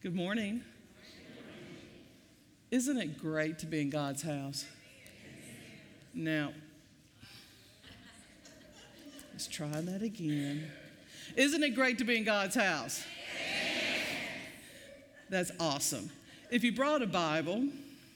Good morning. Isn't it great to be in God's house? Now, let's try that again. Isn't it great to be in God's house? That's awesome. If you brought a Bible,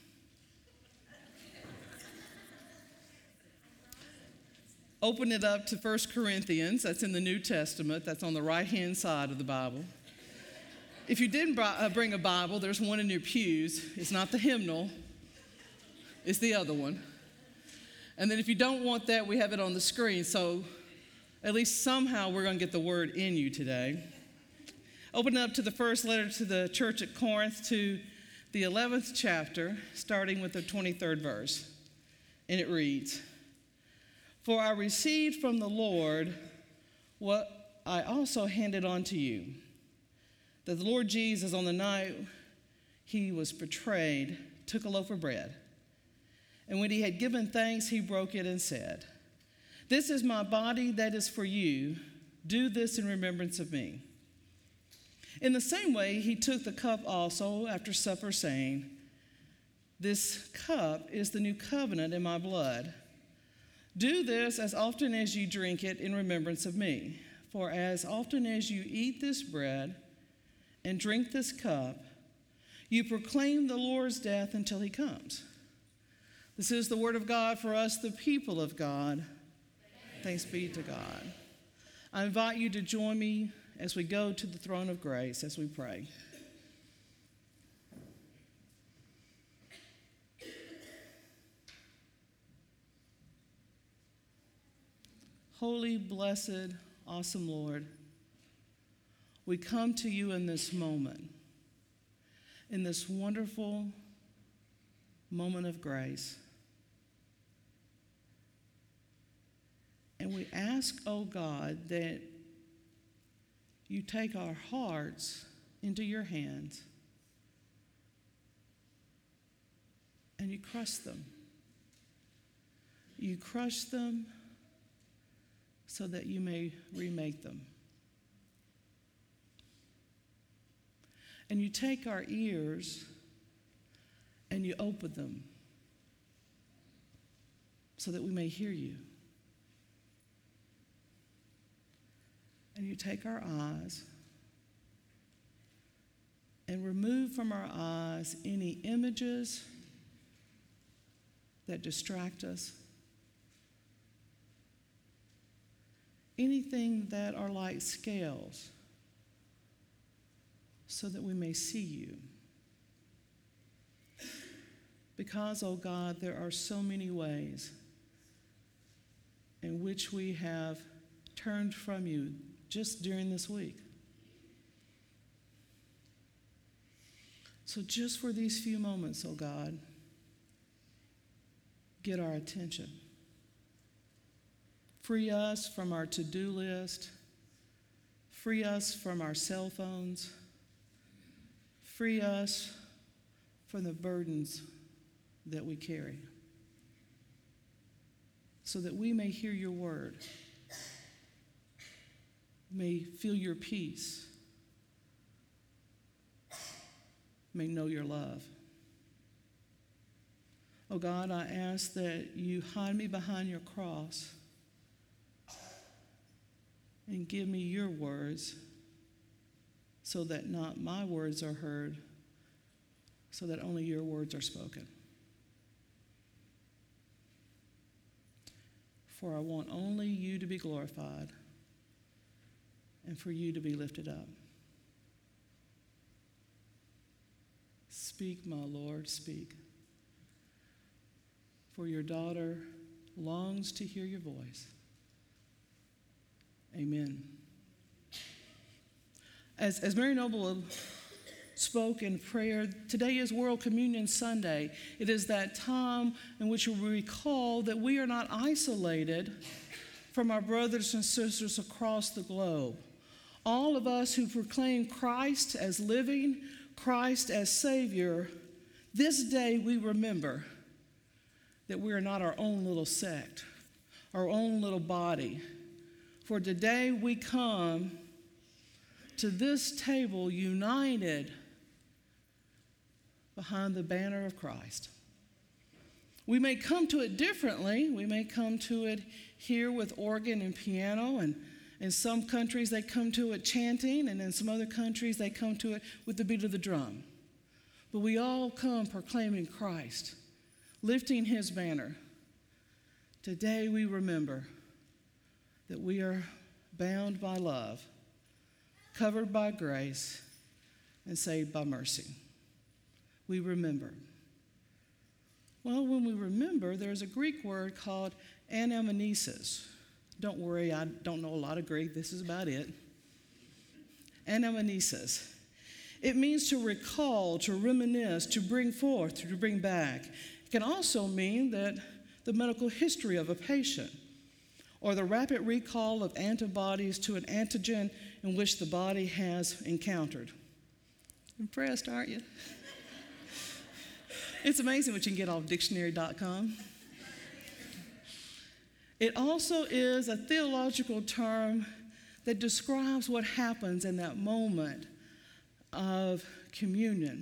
open it up to 1 Corinthians. That's in the New Testament. That's on the right-hand side of the Bible. If you didn't bring a Bible, there's one in your pews. It's not the hymnal. It's the other one. And then if you don't want that, we have it on the screen. So at least somehow we're going to get the word in you today. Open it up to the first letter to the church at Corinth, to the 11th chapter, starting with the 23rd verse. And it reads, "For I received from the Lord what I also handed on to you, that the Lord Jesus, on the night he was betrayed, took a loaf of bread. And when he had given thanks, he broke it and said, 'This is my body that is for you. Do this in remembrance of me.' In the same way, he took the cup also after supper, saying, 'This cup is the new covenant in my blood. Do this as often as you drink it in remembrance of me. For as often as you eat this bread and drink this cup, you proclaim the Lord's death until he comes.'" This is the word of God for us, the people of God. Thanks be to God. I invite you to join me as we go to the throne of grace as we pray. Holy, blessed, awesome Lord, we come to you in this moment, in this wonderful moment of grace. And we ask, oh God, that you take our hearts into your hands and you crush them. You crush them so that you may remake them. And you take our ears and you open them so that we may hear you. And you take our eyes and remove from our eyes any images that distract us, anything that are like scales, so that we may see you. Because, oh God, there are so many ways in which we have turned from you just during this week. So just for these few moments, oh God, get our attention. Free us from our to-do list. Free us from our cell phones. Free us from the burdens that we carry, so that we may hear your word, may feel your peace, may know your love. Oh God, I ask that you hide me behind your cross and give me your words, so that not my words are heard, so that only your words are spoken. For I want only you to be glorified and for you to be lifted up. Speak, my Lord, speak. For your daughter longs to hear your voice. Amen. As Mary Noble spoke in prayer, today is World Communion Sunday. It is that time in which we recall that we are not isolated from our brothers and sisters across the globe. All of us who proclaim Christ as living, Christ as Savior, this day we remember that we are not our own little sect, our own little body. For today we come to this table united behind the banner of Christ. We may come to it differently. We may come to it here with organ and piano, and in some countries they come to it chanting, and in some other countries they come to it with the beat of the drum. But we all come proclaiming Christ, lifting his banner. Today we remember that we are bound by love, covered by grace, and saved by mercy. We remember. Well, when we remember, there's a Greek word called anamnesis. Don't worry, I don't know a lot of Greek. This is about it. Anamnesis. It means to recall, to reminisce, to bring forth, to bring back. It can also mean that the medical history of a patient, or the rapid recall of antibodies to an antigen in which the body has encountered. Impressed, aren't you? It's amazing what you can get off dictionary.com. It also is a theological term that describes what happens in that moment of communion.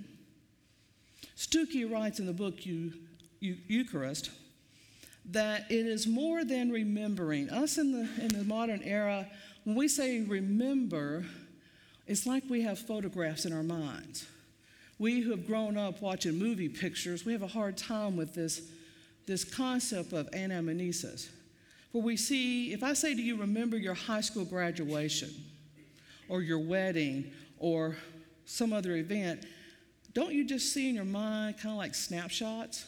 Stuckey writes in the book Eucharist that it is more than remembering. Us in the modern era, when we say remember, it's like we have photographs in our minds. We who have grown up watching movie pictures, we have a hard time with this concept of anamnesis. Where we see, if I say to you, remember your high school graduation or your wedding or some other event, don't you just see in your mind kind of like snapshots,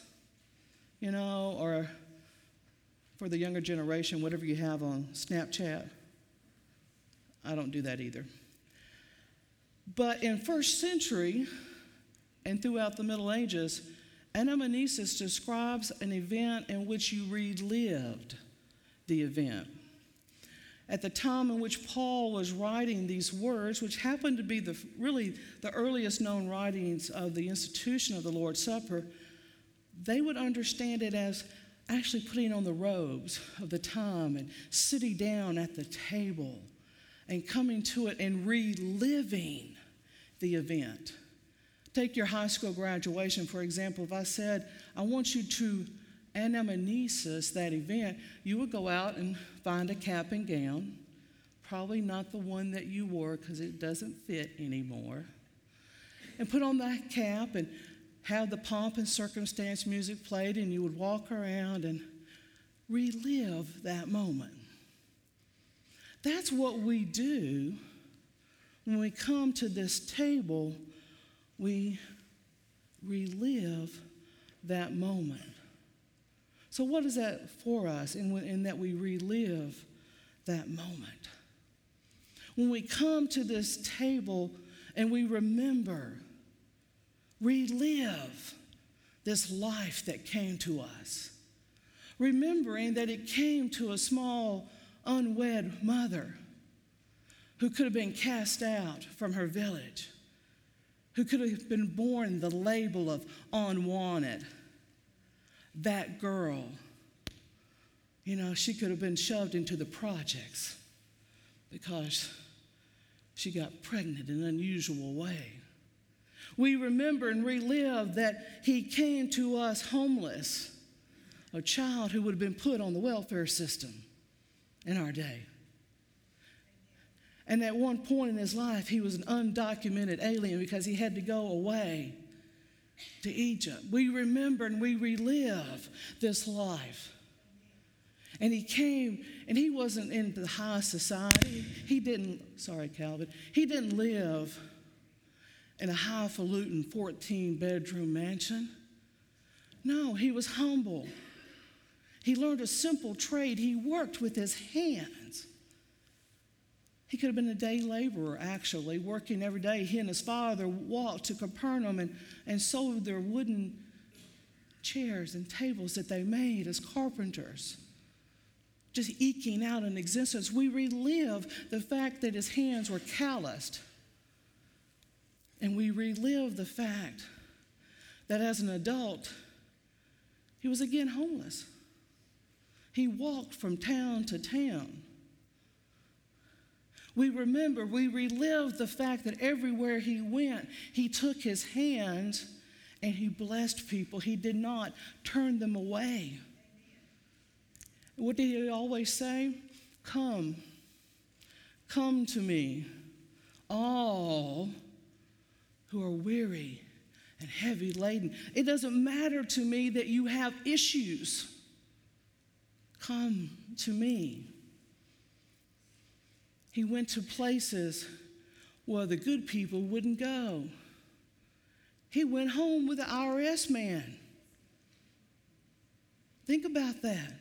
or for the younger generation, whatever you have on Snapchat? I don't do that either. But in first century and throughout the Middle Ages, anamnesis describes an event in which you relived the event. At the time in which Paul was writing these words, which happened to be the earliest known writings of the institution of the Lord's Supper, they would understand it as actually putting on the robes of the time and sitting down at the table and coming to it and reliving the event. Take your high school graduation, for example. If I said, I want you to anamnesis that event, you would go out and find a cap and gown, probably not the one that you wore because it doesn't fit anymore, and put on that cap and have the pomp and circumstance music played, and you would walk around and relive that moment. That's what we do when we come to this table. We relive that moment. So what is that for us in that we relive that moment? When we come to this table and we remember, relive this life that came to us, remembering that it came to a small unwed mother who could have been cast out from her village, who could have been born the label of unwanted. That girl, she could have been shoved into the projects because she got pregnant in an unusual way. We remember and relive that he came to us homeless, a child who would have been put on the welfare system in our day. And at one point in his life, he was an undocumented alien because he had to go away to Egypt. We remember and we relive this life. And he came, and he wasn't in the high society. He didn't live in a highfalutin 14-bedroom mansion. No, he was humble. He learned a simple trade. He worked with his hands. He could have been a day laborer, actually, working every day. He and his father walked to Capernaum and sold their wooden chairs and tables that they made as carpenters, just eking out an existence. We relive the fact that his hands were calloused. And we relive the fact that as an adult, he was again homeless. He walked from town to town. We relive the fact that everywhere he went, he took his hands and he blessed people. He did not turn them away. What did he always say? Come to me, all who are weary and heavy laden. It doesn't matter to me that you have issues. Come to me. He went to places where the good people wouldn't go. He went home with the IRS man. Think about that.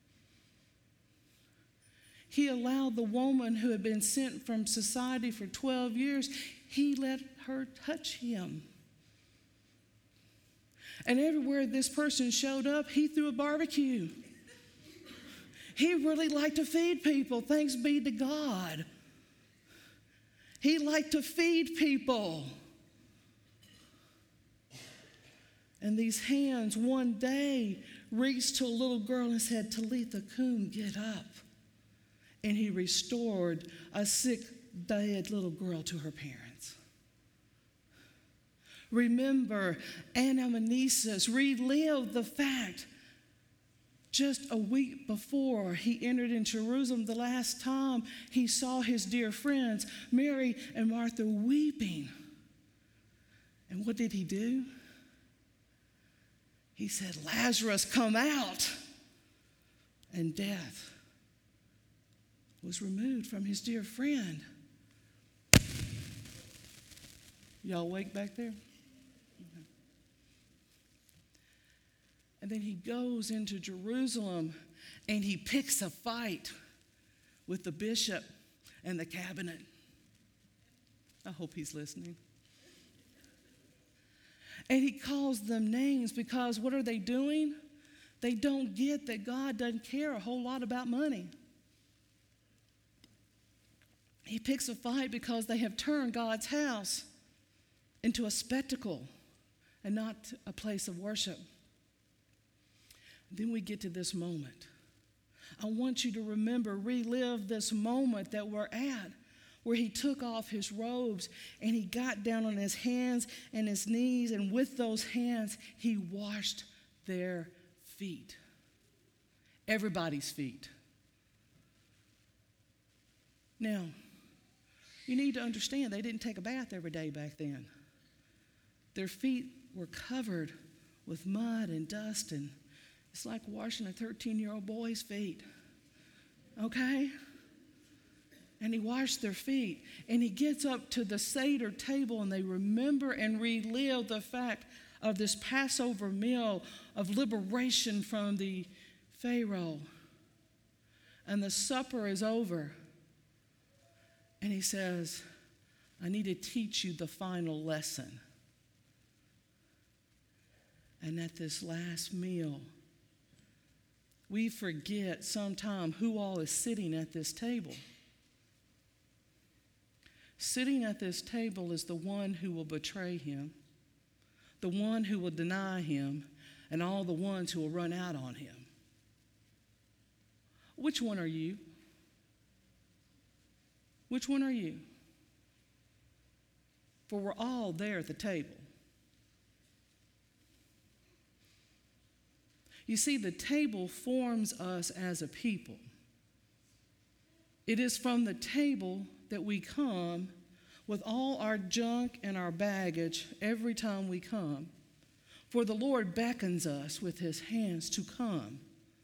He allowed the woman who had been sent from society for 12 years, he let her touch him. And everywhere this person showed up, he threw a barbecue. He really liked to feed people, thanks be to God. He liked to feed people. And these hands one day reached to a little girl and said, Talitha Kum, get up. And he restored a sick, dead little girl to her parents. Remember, Anamnesis relived the fact just a week before he entered in Jerusalem, the last time he saw his dear friends, Mary and Martha, weeping. And what did he do? He said, Lazarus, come out. And death was removed from his dear friend. Y'all awake back there? Okay. And then he goes into Jerusalem and he picks a fight with the bishop and the cabinet. I hope he's listening. And he calls them names because what are they doing? They don't get that God doesn't care a whole lot about money. He picks a fight because they have turned God's house into a spectacle and not a place of worship. Then we get to this moment. I want you to remember, relive this moment that we're at, where he took off his robes and he got down on his hands and his knees, and with those hands, he washed their feet. Everybody's feet. Now, you need to understand they didn't take a bath every day back then. Their feet were covered with mud and dust, and it's like washing a 13-year-old boy's feet. Okay? And he washed their feet, and he gets up to the Seder table, and they remember and relive the fact of this Passover meal of liberation from the Pharaoh. And the supper is over. And he says, I need to teach you the final lesson. And at this last meal, we forget sometime who all is sitting at this table. Sitting at this table is the one who will betray him, the one who will deny him, and all the ones who will run out on him. Which one are you? Which one are you? For we're all there at the table. You see, the table forms us as a people. It is from the table that we come with all our junk and our baggage every time we come. For the Lord beckons us with his hands to come.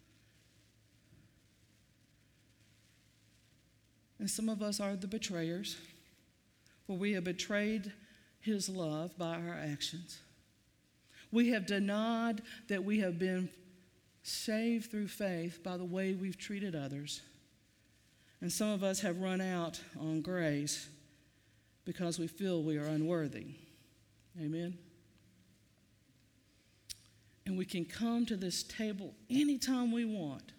And some of us are the betrayers, for we have betrayed his love by our actions. We have denied that we have been saved through faith by the way we've treated others. And some of us have run out on grace because we feel we are unworthy. Amen? And we can come to this table anytime we want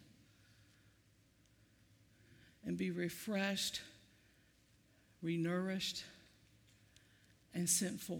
and be refreshed, renourished, and sent forth.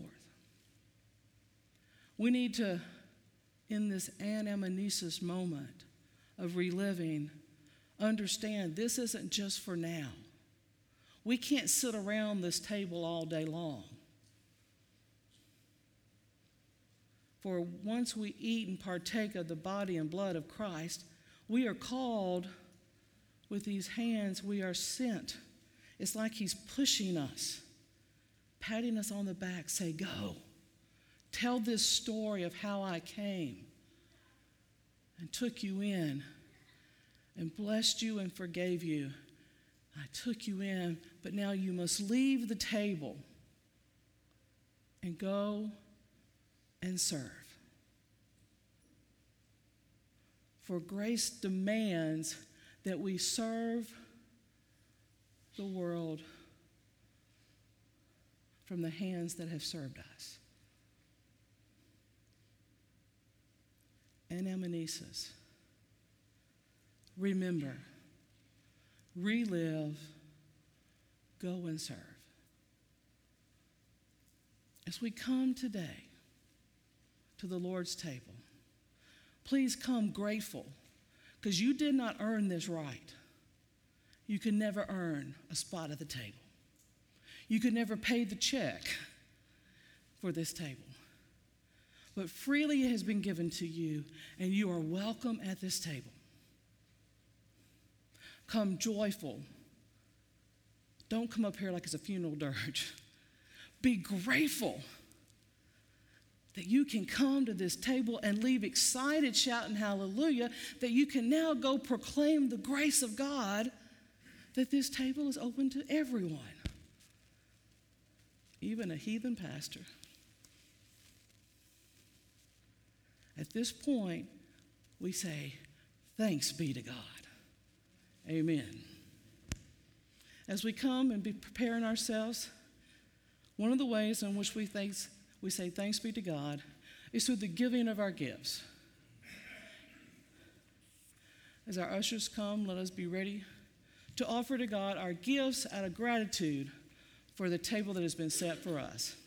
We need to, in this anamnesis moment of reliving, understand this isn't just for now. We can't sit around this table all day long. For once we eat and partake of the body and blood of Christ, we are called with these hands, we are sent. It's like he's pushing us, patting us on the back, say, go. Tell this story of how I came and took you in and blessed you and forgave you. I took you in, but now you must leave the table and go and serve. For grace demands that we serve the world from the hands that have served us. Anamnesis. Remember, relive, go and serve. As we come today to the Lord's table, please come grateful, because you did not earn this right. You could never earn a spot at the table. You could never pay the check for this table. But freely it has been given to you, and you are welcome at this table. Come joyful. Don't come up here like it's a funeral dirge. Be grateful that you can come to this table and leave excited, shouting hallelujah, that you can now go proclaim the grace of God, that this table is open to everyone, even a heathen pastor. At this point, we say, thanks be to God. Amen. As we come and be preparing ourselves, one of the ways in which we say thanks be to God is through the giving of our gifts. As our ushers come, let us be ready to offer to God our gifts out of gratitude for the table that has been set for us.